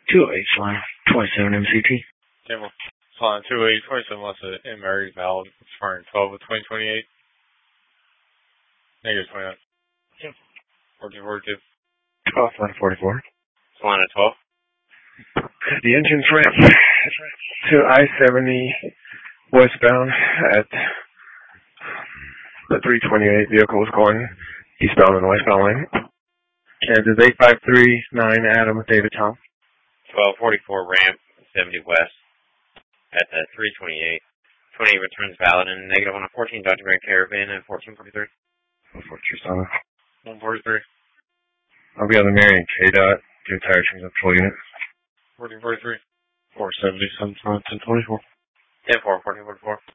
208, flying 27 MCT. Table. Flying 208, 27 wants to MRE valid, firing 12 with 2028. Negative 29. Yep. 1442. 12, flying 44. Flying at 12. The engine's ramped to I-70 westbound at the 328 vehicle is going eastbound and westbound lane. Kansas 8539 Adam David Tom. 1244 ramp 70 west at the 328. 28 returns valid and negative on a 14 Dodge Grand Caravan at 1443. 143. 143. I'll be on the Marion K-Dot. Do tire change up full unit. 1443. 470, 7, 10, 24. 10-4, 1444.